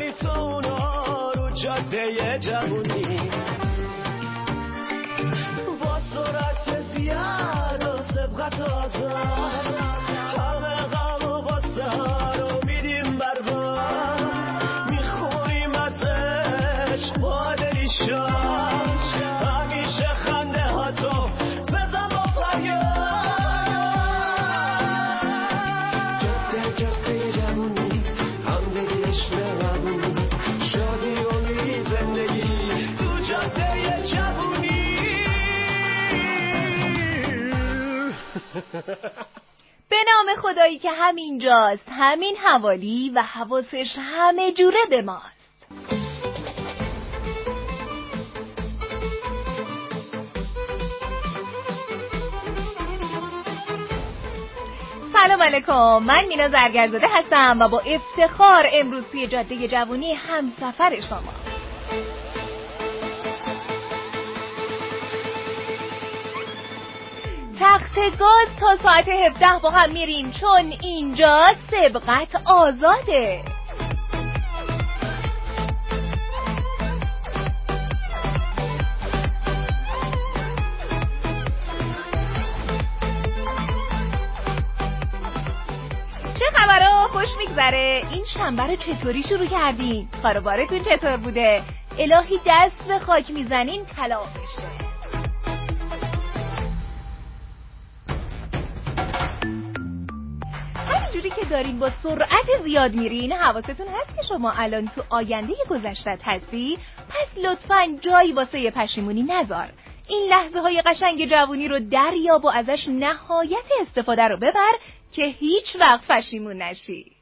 میکنی تو اونا رو جاده جوونی با سرعت زیاد و سبقت آزاد همه غم و غصه ها رو میدیم برباد میخونیم از عشق با دلی شاد همیشه خنده ها تو بزن با فریاد جاده جوونی همدلی عشق قبونی شادی امید زندگی تو جاده جوونی. به نام خدایی که همینجاست، همین حوالی و حواسش همه جوره به ماست. سلام علیکم، من مینا زرگرزاده هستم و با افتخار امروز توی جاده جوونی همسفر شما. تخت گاز تا ساعت 17 با هم میریم چون اینجا سبقت آزاده. چه خبرها؟ خوش میگذره؟ این شنبه رو چطوری شروع کردین؟ کاروبارتون چطور بوده؟ الهی دست به خاک میزنین طلا بشه. همینجوری که دارین با سرعت زیاد میرین، حواستون هست که شما الان تو آینده گذشتت هستی؟ پس لطفاً جایی واسه پشیمونی نذار. این لحظه های قشنگ جوونی رو دریاب و ازش نهایت استفاده رو ببر که هیچ وقت پشیمون نشی.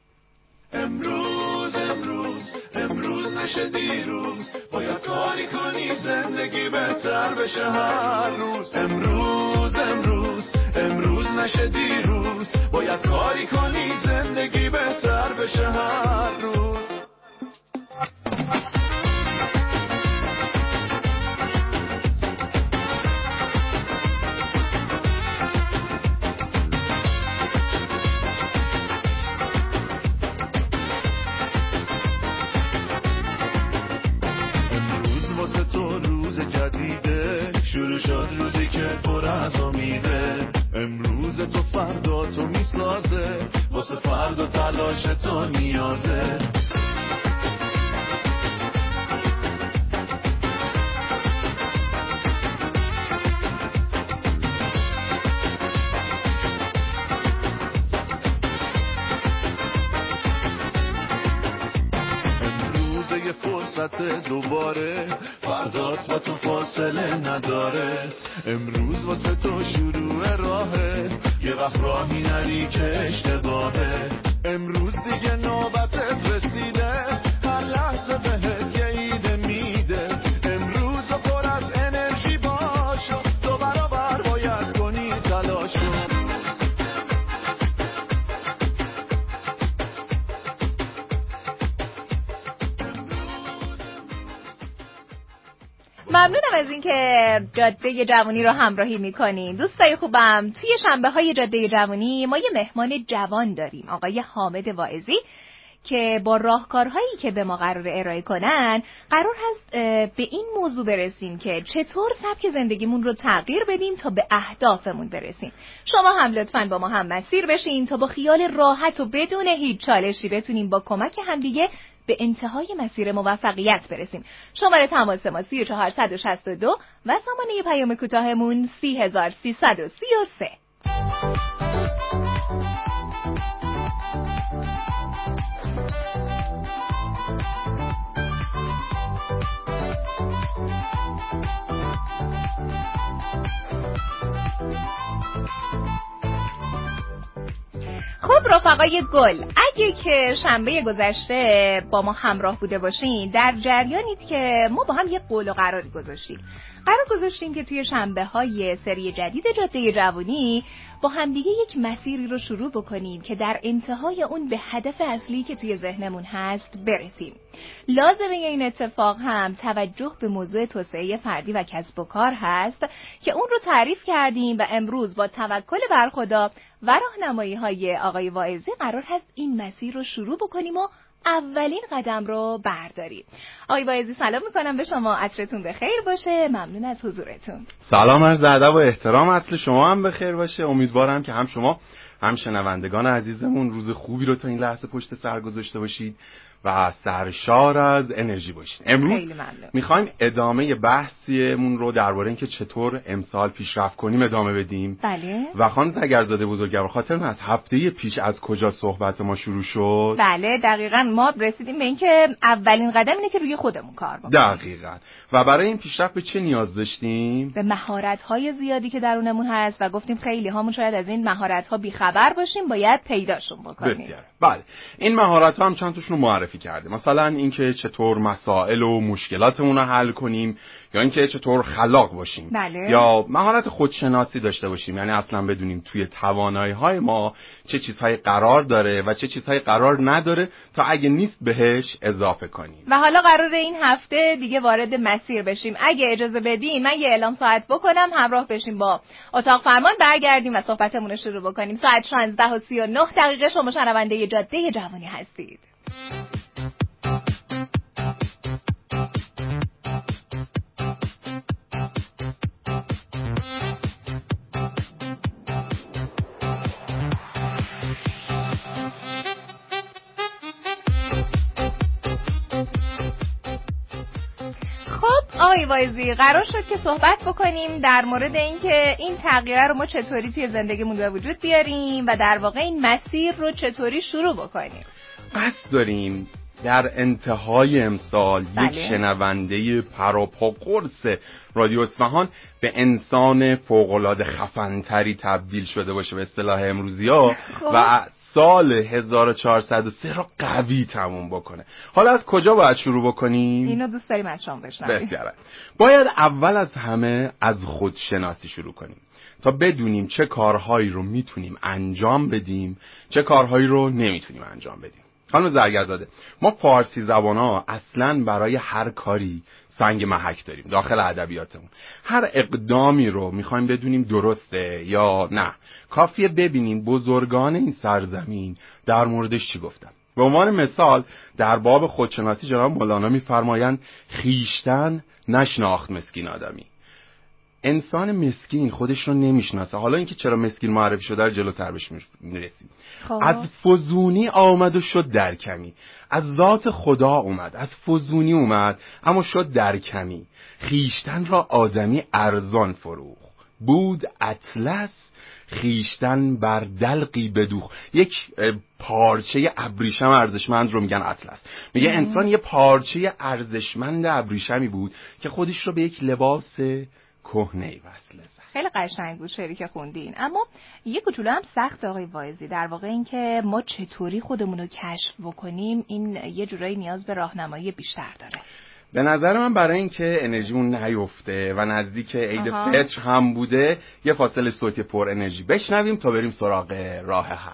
امروز نشه دیروز، باید کاری کنی زندگی بهتر بشه هر روز. امروز نشه دیروز، باید کاری کنی زندگی بهتر بشه هر روز. شروع شد روزی که پر از امیده، امروز تو فردا تو میسازه، واسه فردا تلاش تو نیازه. امروز یه فرصت دوباره، فردات با تو فاصله نداره. امروز واسه تو شروع راهه، یه وقت راهی نری که اشتباهه. امروز دیگه نوبتت رسیده، هر لحظه بهت یه ایده میده. امروز پر از انرژی باش، دو برابر باید کنی تلاشو. ممنونم از اینکه جاده جوونی رو همراهی میکنین. دوستای خوبم، توی شنبه های جاده جوونی ما یه مهمان جوان داریم، آقای حامد واعظی، که با راهکارهایی که به ما قرار ارائه کنن قرار هست به این موضوع برسیم که چطور سبک زندگیمون رو تغییر بدیم تا به اهدافمون برسیم. شما هم لطفاً با ما هم مسیر بشین تا با خیال راحت و بدون هیچ چالشی بتونیم با کمک همدیگه به انتهای مسیر موفقیت برسیم. شماره تماس ما 3462 و زمانه پیام کوتاهمون 3333. خب رفقای گل، اگه که شنبه گذشته با ما همراه بوده باشین، در جریانید که ما با هم یه قول و قراری گذاشتیم. قرار گذاشتیم که توی شنبه های سری جدید جاده جوونی با همدیگه یک مسیری رو شروع بکنیم که در انتهای اون به هدف اصلی که توی ذهنمون هست برسیم. لازمه این اتفاق هم توجه به موضوع توسعه فردی و کسب و کار هست که اون رو تعریف کردیم و امروز با توکل بر خدا و راهنمایی های آقای واعظی قرار هست این مسیر رو شروع بکنیم و اولین قدم رو برداریم. آقای واعظی سلام میکنم به شما، عصرتون بخیر باشه، ممنون از حضورتون. سلام، عرض ادب و احترام، عصر شما هم بخیر باشه. امیدوارم که هم شما هم شنوندگان عزیزمون روز خوبی رو تا این لحظه پشت سر گذاشته باشید و سرشار از انرژی باشید. امروز میخوایم ادامه بحثیمون رو درباره اینکه چطور امسال پیشرفت کنیم ادامه بدیم. بله. و خانم زگرزاده بزرگوار، خاطر از هفته پیش از کجا صحبت ما شروع شد؟ بله دقیقاً، ما رسیدیم به اینکه اولین قدم اینه که روی خودمون کار بکنیم. دقیقاً. و برای این پیشرفت به چه نیاز داشتیم؟ به مهارت‌های زیادی که درونمون هست و گفتیم خیلی هامون شاید از این مهارت‌ها بی‌خبر باشیم، باید پیداشون بکنیم. بسیار. بله. این مهارت‌ها هم چند تاشون رو معرفی کردیم. مثلا اینکه چطور مسائل و مشکلاتمون رو حل کنیم، یا اینکه چطور خلاق باشیم. بله. یا مهارت خودشناسی داشته باشیم، یعنی اصلا بدونیم توی توانایی‌های ما چه چیزهایی قرار داره و چه چیزهایی قرار نداره تا اگه نیست بهش اضافه کنیم. و حالا قراره این هفته دیگه وارد مسیر بشیم. اگه اجازه بدین من یه اعلام ساعت بکنم، همراه بشیم با اتاق فرمان، برگردیم و صحبتمون رو شروع بکنیم. ساعت 16:39 شما شنونده جاده جوانی هستید. آقای واعظی، قرار شد که صحبت بکنیم در مورد اینکه این تغییر رو ما چطوری توی زندگیمون به وجود بیاریم و در واقع این مسیر رو چطوری شروع بکنیم. قصد داریم در انتهای امسال یک شنونده پراپا قرص رادیو اصفهان به انسان فوق‌العاده خفن‌تری تبدیل شده باشه به اصطلاح امروزی‌ها و سال 1403 رو قوی تموم بکنه. حالا از کجا باید شروع بکنیم؟ اینو دوست داریم از شما بشنویم. بسیاره. باید اول از همه از خودشناسی شروع کنیم تا بدونیم چه کارهایی رو میتونیم انجام بدیم، چه کارهایی رو نمیتونیم انجام بدیم. خانم زرگرزاده، ما فارسی زبان‌ها اصلاً برای هر کاری سنگ محک داریم داخل ادبیاتمون. هر اقدامی رو میخوایم بدونیم درسته یا نه، کافیه ببینیم بزرگان این سرزمین در موردش چی گفتن. به عنوان مثال در باب خودشناسی جناب مولانا میفرمایند خویشتن نشناخت مسکین آدمی. انسان مسکین خودش رو نمیشناسه. حالا اینکه چرا مسکین معرفی شده رو جلوتر بهش میرسیم. از فزونی آمد و شد در کمی، از ذات خدا اومد، از فزونی اومد اما شد در کمی. خویشتن را آدمی ارزان فروخ، بود اطلس خویشتن بر دلقی بدوخ. یک پارچه ابریشم ارزشمند رو میگن اطلس. میگه انسان یه پارچه ارزشمند ابریشمی بود که خودش رو به یک لباس کهنه‌ای وصله زد. خیلی قشنگ بود شعری که خوندین، اما یه کوچولو هم سخت آقای واعظی. در واقع این که ما چطوری خودمون رو کشف بکنیم این یه جورایی نیاز به راهنمایی بیشتر داره. به نظر من برای اینکه انرژیمون نیفته و نزدیک عید فطر هم بوده، یه فاصله صوتی پر انرژی بشنویم تا بریم سراغ راه حل.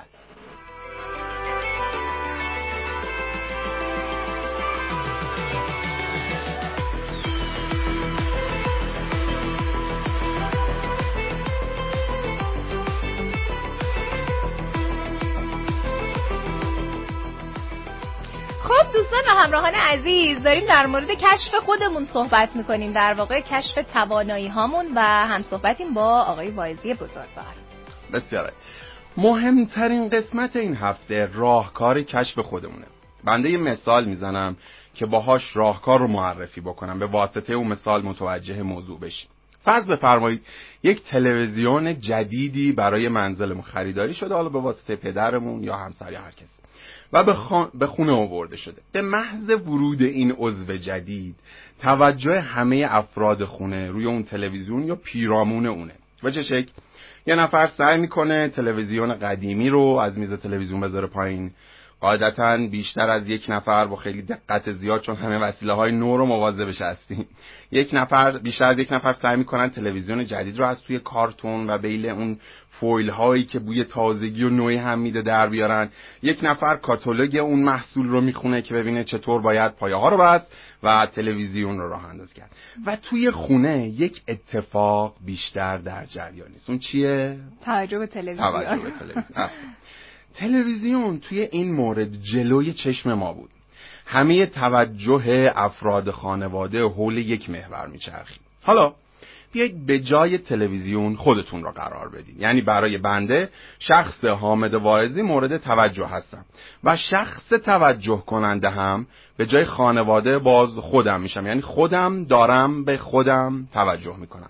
دوستان و همراهان عزیز، داریم در مورد کشف خودمون صحبت میکنیم، در واقع کشف توانایی هامون و هم صحبتیم با آقای واعظی بزرگوار. بسیاره. مهمترین قسمت این هفته راهکار کشف خودمونه. بنده یه مثال میزنم که باهاش راهکار رو معرفی بکنم، به واسطه اون مثال متوجه موضوع بشیم. فرض بفرمایید یک تلویزیون جدیدی برای منزلمون خریداری شده، حالا به واسطه پدرمون یا همسر یا هر کسی، و به خونه آورده شده. به محض ورود این عضو جدید توجه همه افراد خونه روی اون تلویزیون یا پیرامون اونه. و چه شکل؟ یه نفر سعی میکنه تلویزیون قدیمی رو از میز تلویزیون بذاره پایین. قاعدتاً بیشتر از یک نفر با خیلی دقت زیاد، چون همه وسیله‌های نو رو مواظبش هستیم، بیشتر از یک نفر سعی میکنن تلویزیون جدید رو از توی کارتون و بیل اون فویل هایی که بوی تازگی و نوعی هم میده در بیارن. یک نفر کاتالوگ اون محصول رو میخونه که ببینه چطور باید پایه ها رو بست و تلویزیون رو راه اندازی کرد. و توی خونه یک اتفاق بیشتر در جریان است. اون چیه؟ توجه به تلویزیون. تلویزیون توی این مورد جلوی چشم ما بود. همه توجه افراد خانواده حول یک محور میچرخید. حالا بیایید به جای تلویزیون خودتون را قرار بدین. یعنی برای بنده شخص حامد واعظی مورد توجه هستم و شخص توجه کننده هم به جای خانواده باز خودم میشم. یعنی خودم دارم به خودم توجه میکنم.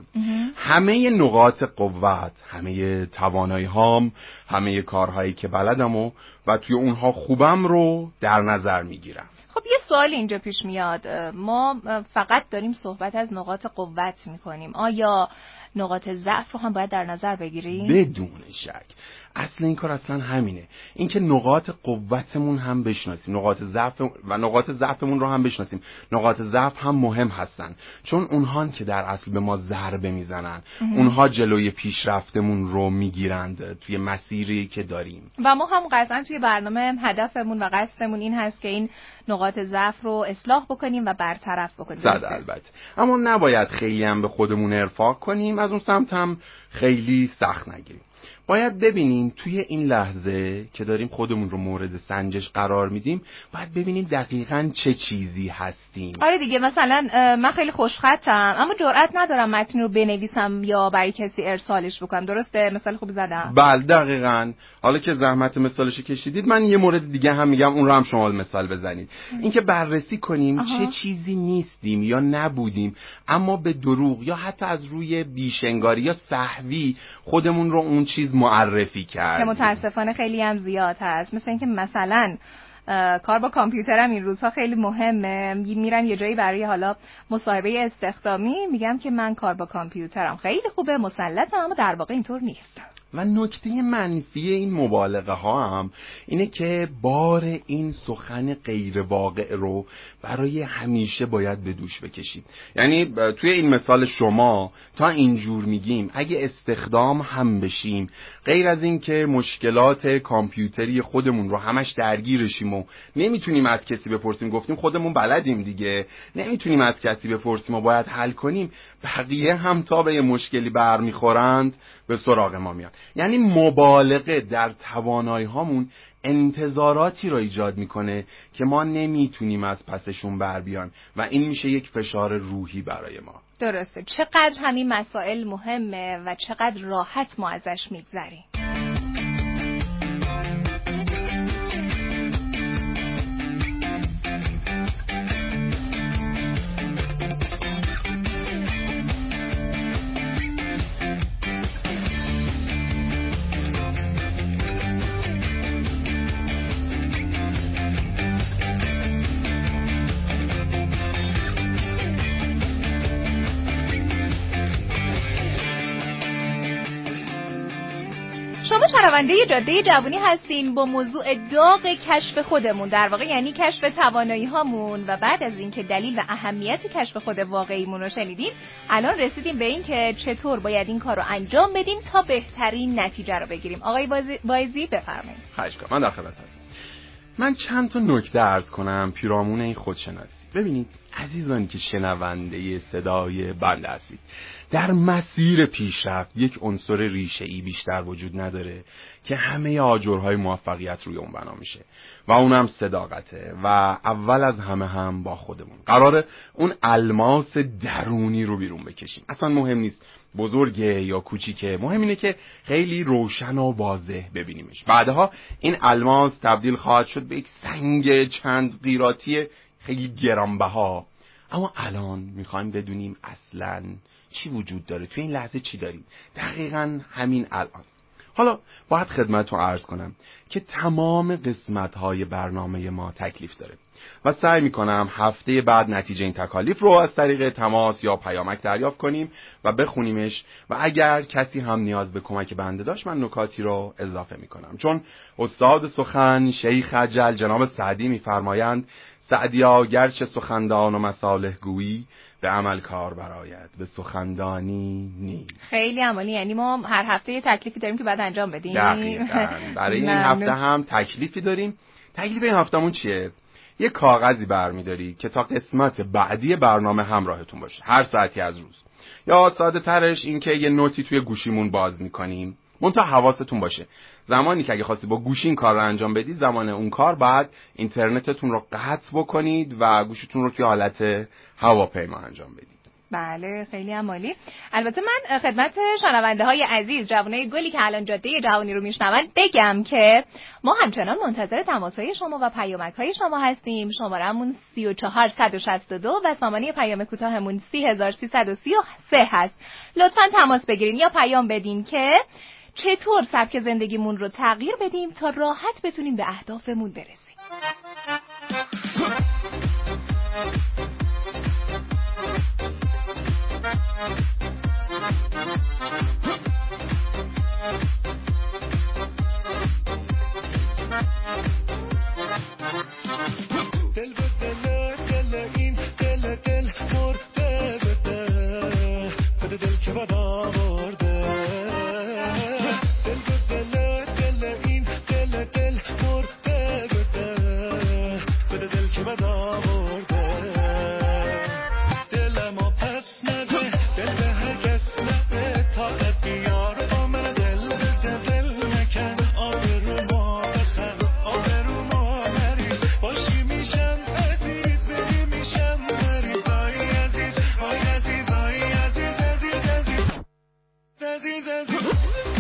همه نقاط قوت، همه توانایی هام، همه کارهایی که بلدم و توی اونها خوبم رو در نظر میگیرم. خب یه سوال اینجا پیش میاد. ما فقط داریم صحبت از نقاط قوت میکنیم، آیا نقاط ضعف رو هم باید در نظر بگیریم؟ بدون شک. اصل این کار اصلا همینه، اینکه نقاط قوتمون هم بشناسیم، نقاط ضعفمون رو هم بشناسیم. نقاط ضعف هم مهم هستن، چون اونها که در اصل به ما ضربه میزنن، اونها جلوی پیشرفتمون رو میگیرند توی مسیری که داریم. و ما هم قطعا توی برنامه هدفمون و قصدمون این هست که این نقاط ضعف رو اصلاح بکنیم و برطرف بکنیم. البته، اما نباید خیلی هم به خودمون ارفاق کنیم، از اون سمت هم خیلی سخت نگیریم. باید ببینیم توی این لحظه که داریم خودمون رو مورد سنجش قرار میدیم، باید ببینیم دقیقاً چه چیزی هستیم. آره دیگه، مثلا من خیلی خوشخطم اما جرئت ندارم متن رو بنویسم یا برای کسی ارسالش بکنم. درسته؟ مثال خوبی زدم؟ بله دقیقاً. حالا که زحمت مثالش کشیدید، من یه مورد دیگه هم میگم، اون رو هم شما مثال بزنید. اینکه بررسی کنیم چه چیزی نیستیم یا نبودیم، اما به دروغ یا حتی از روی بیشنگاری یا سهوی خودمون رو اون چیز معرفی کرد، که متاسفانه خیلی هم زیاد هست. مثل اینکه مثلا کار با کامپیوترم این روزها خیلی مهمه، میرم یه جایی برای حالا مصاحبه استخدامی، میگم که من کار با کامپیوترم خیلی خوبه، مسلطم، اما در واقع اینطور نیست. و نکته منفی این مبالغه ها هم اینه که بار این سخن غیر واقع رو برای همیشه باید به دوش بکشید. یعنی توی این مثال شما تا اینجور میگیم اگه استخدام هم بشیم، غیر از این که مشکلات کامپیوتری خودمون رو همش درگیرشیم و نمیتونیم از کسی بپرسیم، گفتیم خودمون بلدیم دیگه، نمیتونیم از کسی بپرسیم و باید حل کنیم، بقیه هم تا به یه مشکلی برمیخورند به سراغ ما میان. یعنی مبالغه در توانایی هامون انتظاراتی را ایجاد میکنه که ما نمیتونیم از پسشون بر بیان و این میشه یک فشار روحی برای ما. درسته. چقدر همین مسائل مهمه و چقدر راحت ما ازش میگذریم. شما شنونده جاده جوانی هستین با موضوع داغ کشف خودمون، در واقع یعنی کشف توانایی هامون. و بعد از اینکه دلیل و اهمیت کشف خود واقعیمون رو شنیدیم، الان رسیدیم به این که چطور باید این کار رو انجام بدیم تا بهترین نتیجه رو بگیریم. آقای واعظی بفرمایید. خواهش می‌کنم. من در خدمت هستم. من چند تا نکته عرض کنم پیرامون این خودشناسی. ببینید عزیزانی که شنونده صدای بنده هستید، در مسیر پیشرفت یک عنصر ریشه‌ای بیشتر وجود نداره که همه آجرهای موفقیت روی اون بنا میشه و اونم صداقته. و اول از همه هم با خودمون قراره اون الماس درونی رو بیرون بکشیم. اصلا مهم نیست بزرگه یا کوچیکه، مهم اینه که خیلی روشن و واضح ببینیمش. بعدها این الماس تبدیل خواهد شد به یک سنگ چند قیراطی خیلی گرانبها. اما الان میخوایم بدونیم اصلاً چی وجود داره، توی این لحظه چی داریم، دقیقاً همین الان. حالا باید خدمتتون عرض کنم که تمام قسمت‌های برنامه ما تکلیف داره و سعی میکنم هفته بعد نتیجه این تکالیف رو از طریق تماس یا پیامک دریافت کنیم و بخونیمش. و اگر کسی هم نیاز به کمک بنده داشت، من نکاتی رو اضافه میکنم، چون استاد سخن شیخ اجل جناب سعدی میفرمایند سعدیا گرچه سخندان و مصالح گویی، به عمل کار براید به سخندانی نی. خیلی عمالی. یعنی ما هر هفته یه تکلیفی داریم که بعد انجام بدیم. دقیقاً. برای این هفته هم تکلیفی داریم. تکلیف این هفتهمون چیه؟ یه کاغذی برمی‌داری که تا قسمت بعدی برنامه همراهتون باشه، هر ساعتی از روز. یا ساده ترش این که یه نوتی توی گوشیمون باز می‌کنیم، منتها حواستون باشه زمانی که اگه خواستی با گوشی این کار رو انجام بدید، زمان اون کار بعد اینترنتتون رو قطع بکنید و گوشیتون رو توی حالت هواپیما انجام بدید. بله خیلی عالی. البته من خدمت شنونده های عزیز جوانای گلی که الان جاده جوانی رو میشنون بگم که ما همچنان منتظر تماس‌های شما و پیامک‌های شما هستیم. شماره‌مون 34162 و سامانه پیام کوتاهمون 30333 هست. لطفاً تماس بگیرین یا پیام بدین که چطور سبک زندگیمون رو تغییر بدیم تا راحت بتونیم به اهدافمون برسیم. دل به دل دل این دل دل مرده بده بده دل که بد آورده دل به دل دل این دل دل مرده بده بده دل که بد آورده دل ما پس نده دل به هر کس نده تا بیار با من دل بده دل نکن آبرو ما بخن آبرو ما نریز باشی میشم عزیز بری میشم مریض آی عزیز آی عزیز آی عزیز عزیز عزیز عزیز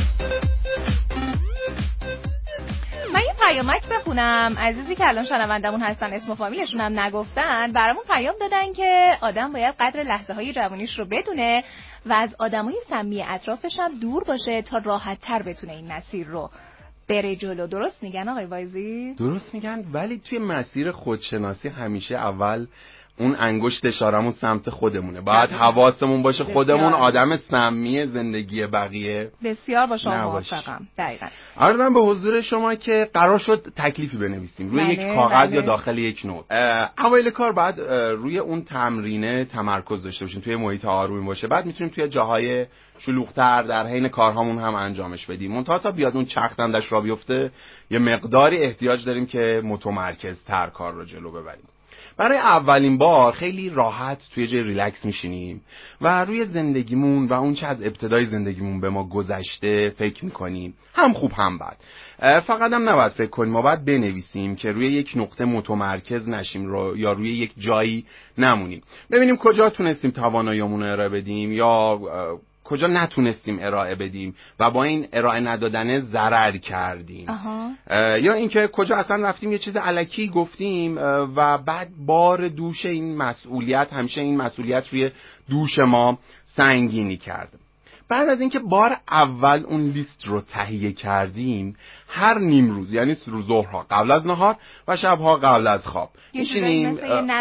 من یه پیامک بخونم. عزیزی که الان شنوندمون هستن اسم و فامیلشون هم نگفتن برامون پیام دادن که آدم باید قدر لحظه های جوانیش رو بدونه و از آدمای سمی اطرافش هم دور باشه تا راحت تر بتونه این مسیر رو بره جلو. درست میگن آقای وایزی؟ درست میگن، ولی توی مسیر خودشناسی همیشه اول اون انگشت اشارمون سمت خودمونه. باید حواسمون باشه خودمون آدم سمی زندگی بقیه بسیار با شما موافقم. دقیقاً. عرضم به حضور شما که قرار شد تکلیفی بنویسیم روی یک کاغذ یا داخل یک نوت. اوایل کار بعد روی اون تمرینه تمرکز داشته باشیم، توی محیط آرومی باشه. بعد میتونیم توی جاهای شلوغ‌تر در حین کارهامون هم انجامش بدیم. منتها تا بیاد اون چرخ دندش را بیفته یه مقداری احتیاج داریم که متمرکزتر کار رو جلو ببریم. برای اولین بار خیلی راحت توی جای ریلکس میشینیم و روی زندگیمون و اون چه از ابتدای زندگیمون به ما گذشته فکر میکنیم، هم خوب هم بد. فقط هم نباید فکر کنیم، ما باید بنویسیم که روی یک نقطه متمرکز نشیم یا روی یک جایی نمونیم. ببینیم کجا تونستیم تواناییمون رو ارائه بدیم یا کجا نتونستیم ارائه بدیم و با این ارائه ندادن ضرر کردیم. یا اینکه کجا اصلا رفتیم یه چیز الکی گفتیم و بعد بار دوش این مسئولیت، همیشه این مسئولیت روی دوش ما سنگینی کرد. بعد از اینکه بار اول اون لیست رو تهیه کردیم، هر نیم روز یعنی ظهرها قبل از نهار و شبها قبل از خواب میشینیم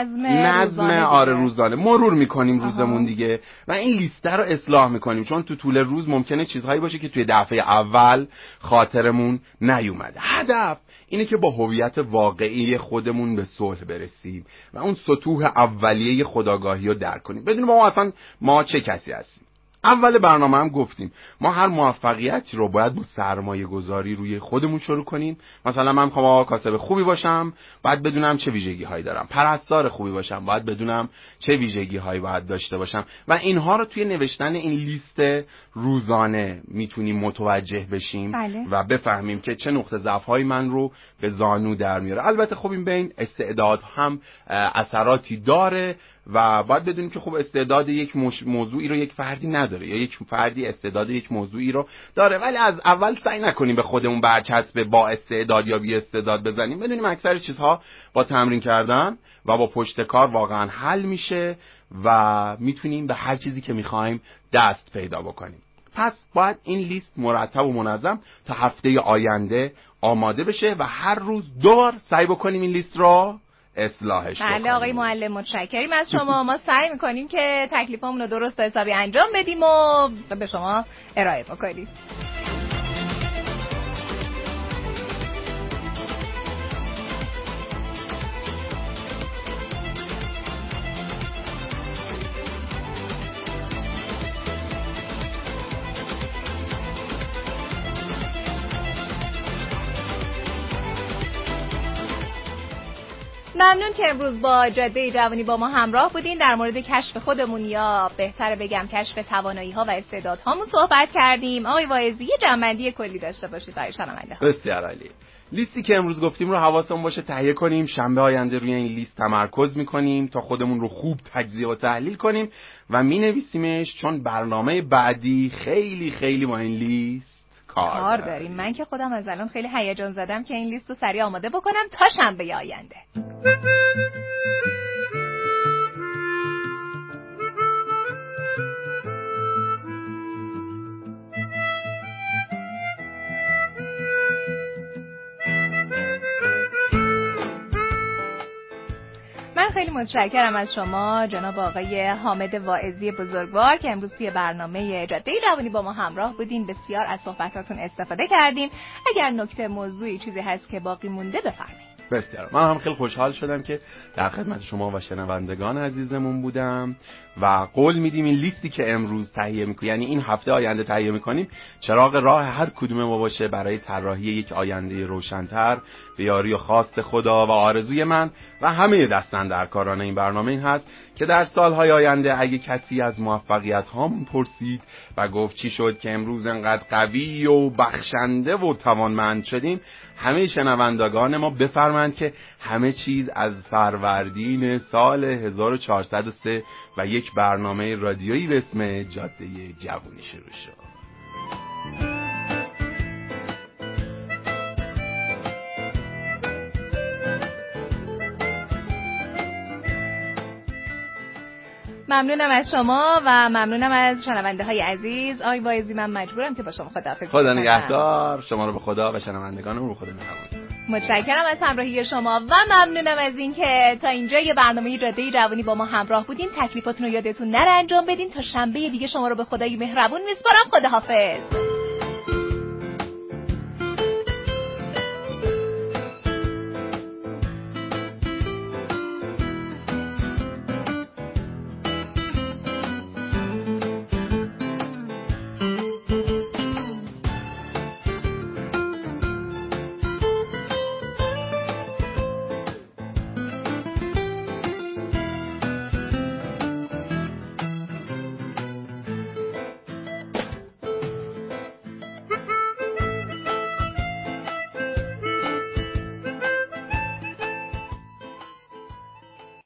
نظم روزانه مرور میکنیم روزمون دیگه و این لیست رو اصلاح میکنیم، چون تو طول روز ممکنه چیزهایی باشه که توی دفعه اول خاطرمون نیومده. هدف اینه که با هویت واقعی خودمون به صلح برسیم و اون سطوح اولیه خودآگاهی رو درک کنیم، بدونیم ما چه کسی هستیم. اول برنامه هم گفتیم ما هر موفقیتی رو باید با سرمایه گذاری روی خودمون شروع کنیم. مثلا من میخوام کاسب خوبی باشم، باید بدونم چه ویژگی هایی دارم. پرستار خوبی باشم، باید بدونم چه ویژگی هایی باید داشته باشم و اینها رو توی نوشتن این لیست روزانه میتونیم متوجه بشیم و بفهمیم که چه نقطه ضعف های من رو به زانو در میاره. البته خب این بین استعداد هم اثراتی داره و باید بدونیم که خب استعداد یک موضوعی رو یک فردی نداره یا یک فردی استعداد یک موضوعی رو داره، ولی از اول سعی نکنیم به خودمون برچسب با استعداد یا بی استعداد بزنیم. بدونیم اکثر چیزها با تمرین کردن و با پشت کار واقعا حل میشه و میتونیم به هر چیزی که میخوایم دست پیدا بکنیم. پس باید این لیست مرتب و منظم تا هفته آینده آماده بشه و هر روز 2 بار سعی بکنیم این لیست رو اصلاحش بکنیم. بله آقای معلم متشکریم از شما. ما سعی میکنیم که تکلیفمون رو درست و حسابی انجام بدیم و به شما ارائه بکنیم. ممنون که امروز با جاده جوانی با ما همراه بودین. در مورد کشف خودمون یا بهتر بگم کشف توانایی‌ها و استعدادهامون صحبت کردیم. آقای واعظی یه جمع‌بندی کلی داشته باشید برای شنونده. بسیار عالی. لیستی که امروز گفتیم رو حواسمون باشه تهیه کنیم. شنبه آینده روی این لیست تمرکز می‌کنیم تا خودمون رو خوب تجزیه و تحلیل کنیم و می‌نویسیمش، چون برنامه بعدی خیلی خیلی با این لیست کار داریم. من که خودم از الان خیلی هیجان زدم که این لیست رو سریع آماده بکنم تا شنبه آینده. خیلی متشکرم از شما جناب آقای حامد واعظی بزرگوار که امروز توی برنامه جاده جوانی با ما همراه بودین. بسیار از صحبتاتون استفاده کردیم. اگر نکته موضوعی چیزی هست که باقی مونده بفرمایید. بسیار. من هم خیلی خوشحال شدم که در خدمت شما و شنوندگان عزیزمون بودم و قول میدیم این لیستی که امروز تهیه میکنیم، یعنی این هفته آینده تهیه میکنیم، چراغ راه هر کدوم ما باشه برای طراحی یک آینده روشن‌تر به یاری و خواست خدا. و آرزوی من و همه دستاندرکاران این برنامه این هست که در سالهای آینده اگه کسی از موفقیت هامون پرسید و گفت چی شد که امروز انقدر قوی و بخشنده و توانمند شدیم، همه شنوندگان ما بفرمایند که همه چیز از فروردین سال 1403 و یک برنامه رادیویی به اسم جاده جوانی شروع شد. ممنونم از شما و ممنونم از شنونده های عزیز. آقای واعظی من مجبورم که با شما خداحافظی کنم. خدا نگهدار شما رو به خدا و شنوندگانم رو خدا مهربان. متشکرم از همراهی شما و ممنونم از اینکه تا اینجا یه برنامه جاده جوانی با ما همراه بودین. تکلیفاتون رو یادتون نره انجام بدین. تا شنبه دیگه شما رو به خدای مهربون میسپارم. خداحافظ.